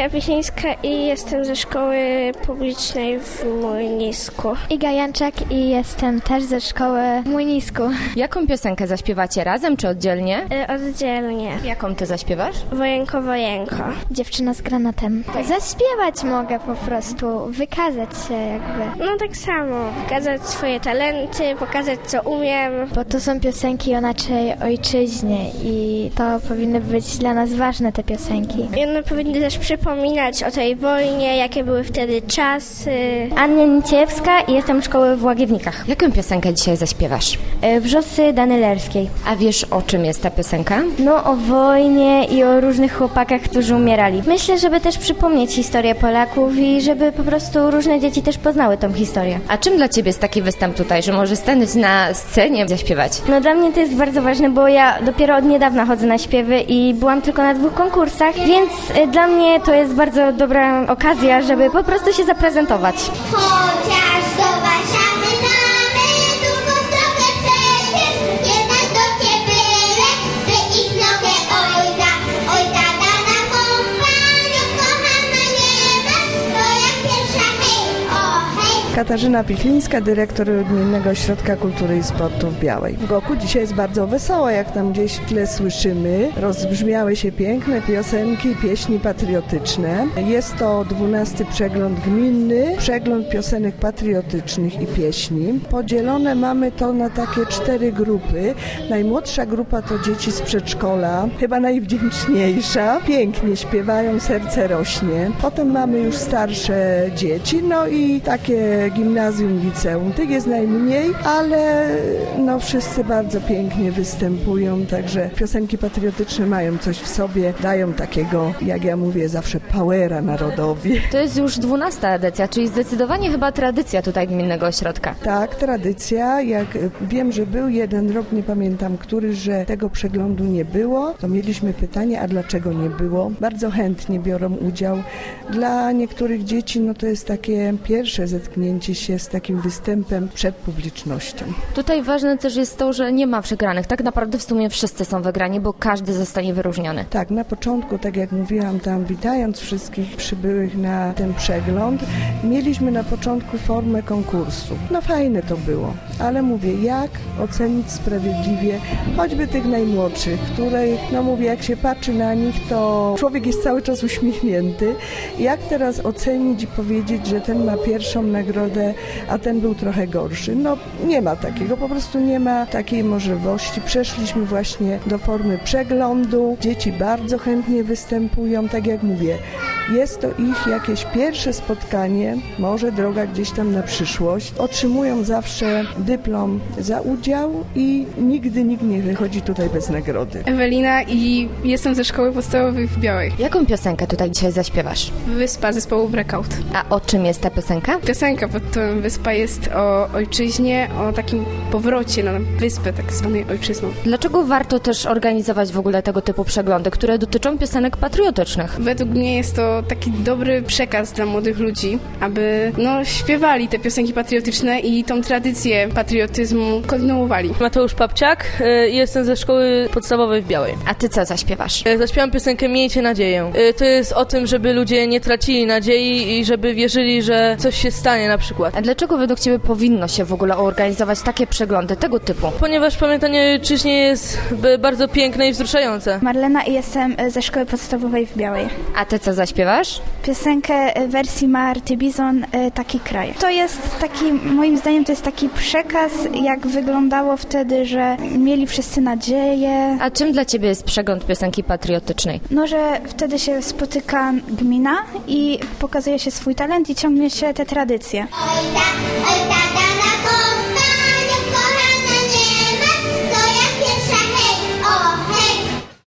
Emilia Wiśniewska i jestem ze szkoły publicznej w Młynisku. Iga Janczak i jestem też ze szkoły w Młynisku. Jaką piosenkę zaśpiewacie, razem czy oddzielnie? Oddzielnie. Jaką ty zaśpiewasz? Wojenko, wojenko. Dziewczyna z granatem. Zaśpiewać mogę po prostu, wykazać się jakby. No tak samo, pokazać swoje talenty, pokazać co umiem. Bo to są piosenki o naszej ojczyźnie i to powinny być dla nas ważne te piosenki. I one powinny też przypominać o tej wojnie, jakie były wtedy czasy. Anna Niciewska i jestem z szkoły w Łagiewnikach. Jaką piosenkę dzisiaj zaśpiewasz? Wrzosy Danelerskiej. A wiesz, o czym jest ta piosenka? No o wojnie i o różnych chłopakach, którzy umierali. Myślę, żeby też przypomnieć historię Polaków i żeby po prostu różne dzieci też poznały tą historię. A czym dla ciebie jest taki występ tutaj, że możesz stanąć na scenie, zaśpiewać? No dla mnie to jest bardzo ważne, bo ja dopiero od niedawna chodzę na śpiewy i byłam tylko na 2 konkursach, więc dla mnie to jest bardzo dobra okazja, żeby po prostu się zaprezentować. Chociaż do Warszawy mamy długą drogę przecież, jednak do ciebie by ich nogę oj tata na kompaniu, kochana nie masz, to jak pierwsza hej, o hej. Katarzyna Pichlińska, dyrektor Gminnego Ośrodka Kultury i Sportu w Białej. W Goku dzisiaj jest bardzo wesoło, jak tam gdzieś w tle słyszymy. Rozbrzmiały się piękne piosenki, pieśni patriotyczne. Jest to 12. przegląd gminny, przegląd piosenek patriotycznych i pieśni. Podzielone mamy to na takie 4 grupy. Najmłodsza grupa to dzieci z przedszkola, chyba najwdzięczniejsza. Pięknie śpiewają, serce rośnie. Potem mamy już starsze dzieci, no i takie gimnazjum, liceum. Tych jest najmniej, ale no wszyscy bardzo pięknie występują, także piosenki patriotyczne mają coś w sobie, dają takiego, jak ja mówię, zawsze powera narodowi. To jest już 12. edycja, czyli zdecydowanie chyba tradycja tutaj Gminnego Ośrodka. Tak, tradycja. Jak wiem, że był jeden rok, nie pamiętam który, że tego przeglądu nie było, to mieliśmy pytanie, a dlaczego nie było? Bardzo chętnie biorą udział. Dla niektórych dzieci no to jest takie pierwsze zetknięcie się z takim występem przed publicznością. Tutaj ważne też jest to, że nie ma przegranych. Tak naprawdę w sumie wszyscy są wygrani, bo każdy zostanie wyróżniony. Tak, na początku, tak jak mówiłam tam, witając wszystkich przybyłych na ten przegląd, mieliśmy na początku formę konkursu. No fajne to było, ale mówię, jak ocenić sprawiedliwie choćby tych najmłodszych, których, no mówię, jak się patrzy na nich, to człowiek jest cały czas uśmiechnięty. Jak teraz ocenić i powiedzieć, że ten ma pierwszą nagrodę, a ten był trochę gorszy? No nie ma takiego, po prostu nie ma takiej możliwości. Przeszliśmy właśnie do formy przeglądu. Dzieci bardzo chętnie występują, tak jak mówię. Jest to ich jakieś pierwsze spotkanie, może droga gdzieś tam na przyszłość. Otrzymują zawsze dyplom za udział i nigdy nikt nie wychodzi tutaj bez nagrody. Ewelina i jestem ze szkoły podstawowej w Białej. Jaką piosenkę tutaj dzisiaj zaśpiewasz? Wyspa zespołu Breakout. A o czym jest ta piosenka? Piosenka pod tą Wyspa jest o ojczyźnie, o takim powrocie na wyspę tak zwanej ojczyzną. Dlaczego warto też organizować w ogóle tego typu przeglądy, które dotyczą piosenek patriotycznych? Według mnie jest to taki dobry przekaz dla młodych ludzi, aby śpiewali te piosenki patriotyczne i tą tradycję patriotyzmu kontynuowali. Mateusz Papciak, jestem ze szkoły podstawowej w Białej. A ty co zaśpiewasz? Zaśpiewam piosenkę Miejcie nadzieję. To jest o tym, żeby ludzie nie tracili nadziei i żeby wierzyli, że coś się stanie na przykład. A dlaczego według ciebie powinno się w ogóle organizować takie przeglądy tego typu? Ponieważ pamiętanie ojczyźnie jest bardzo piękne i wzruszające. Marlena i jestem ze szkoły podstawowej w Białej. A ty co zaśpiewasz? Piosenkę wersji Marty Bizon, Taki kraj. To jest taki, moim zdaniem to jest taki przekaz, jak wyglądało wtedy, że mieli wszyscy nadzieję. A czym dla ciebie jest przegląd piosenki patriotycznej? No, że wtedy się spotyka gmina i pokazuje się swój talent i ciągnie się te tradycje. Oj